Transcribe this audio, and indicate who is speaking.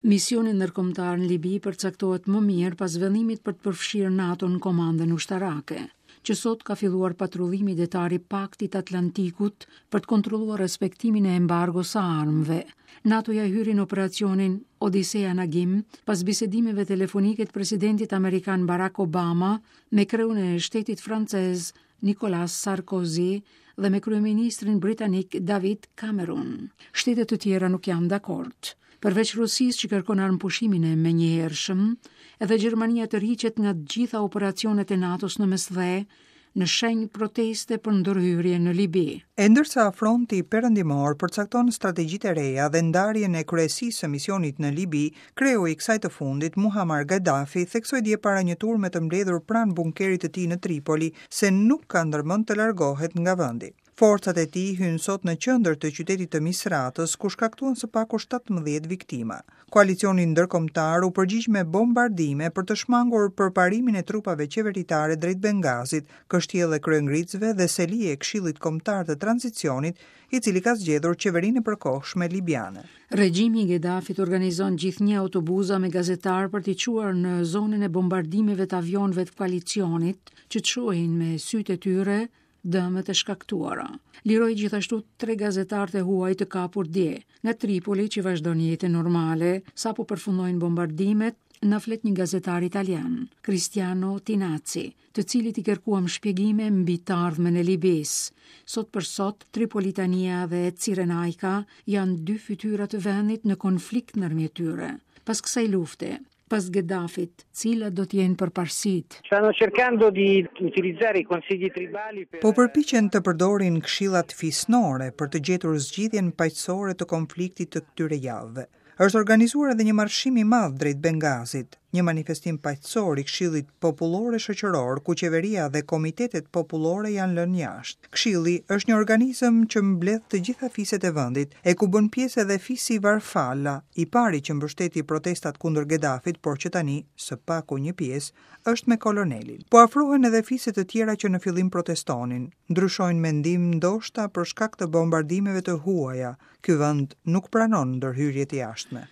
Speaker 1: Misioni ndërkombëtar në Libi përcaktohet më mirë pas vendimit për të përfshirë NATO në komandën ushtarake, që sot ka filluar patrullimi detar i Paktit Atlantikut për të kontrolluar respektimin e embargos së armëve. NATO-ja hyri në operacionin Odisea Nagim pas bisedimeve telefonike të presidentit amerikan Barack Obama me kreun e shtetit francez Nicolas Sarkozy dhe me kryeministrin britanik David Cameron. Shtetet të tjera nuk janë dakord. Përveç Rusisë që kërkon armëpushimin e menjëhershëm, edhe Gjermania të rriqet nga të gjitha operacionet e NATO-s në mesdhe në shenjë proteste për ndërhyrje në Libi.
Speaker 2: E ndërsa fronti perëndimor përcakton strategjitë e reja dhe ndarjen e kryesisë së misionit në Libi, kreu i kësaj të fundit, Muammar Gaddafi, theksoi dje para një turme të mbledhur pranë bunkerit të tij në Tripoli se nuk ka ndërmend të largohet nga vendi. Forcat e tij hynë sot në qendër të qytetit të Misratës, ku shkaktuan së paku 17 viktima. Koalicioni ndërkombëtar u përgjigj me bombardime për të shmangur përparimin e trupave qeveritare drejt Bengazit, kështjellë e kryengritësve dhe selije e Këshillit Kombëtar të Tranzicionit, i cili ka zgjedhur qeverinë e përkohshme libiane.
Speaker 1: Regjimi i Gaddafit organizon gjithnjë autobuza me gazetar për t'i çuar në zonën e bombardimeve të avionëve të koalicionit, që çohin me sytë e tyre dëmet e shkaktuara. Liroi gjithashtu 3 gazetarë të huaj të kapur dje nga Tripoli, që vazhdon jetën normale sapo përfundojnë bombardimet, na flet një gazetar italian, Cristiano Tinazzi, të cilit i kërkuam shpjegime mbi të ardhmen e Libis. Sot për sot, Tripolitania dhe Cirenaica janë 2 fytyra të vendit në konflikt ndërmjet tyre. Pas kësaj lufte, pas Gaddafit, cilat do të jenë përparësitë?
Speaker 3: Stanno cercando di utilizzare i consigli tribali per...
Speaker 2: Po përpiqen të përdorin këshillat fisnore për të gjetur zgjidhjen paqësore të konfliktit të këtyre javëve. Është organizuar edhe një marshim i madh drejt Bengazit, një manifestim paqësor i Këshillit Popullor e Shoqëror, ku qeveria dhe komitetet popullore janë lënë jashtë. Këshilli është një organizëm që mbledh të gjitha fiset e vendit, e ku bën pjesë edhe fisi Varfalla, i pari që mbështeti protestat kundër Gaddafit, por që tani, së paku një pjesë, është me kolonelin. Po afrohen edhe fiset të tjera që në fillim protestonin, ndryshojnë mendim ndoshta për shkak të bombardimeve të huaja. Ky vend nuk pranon ndërhyrjet e jashtme.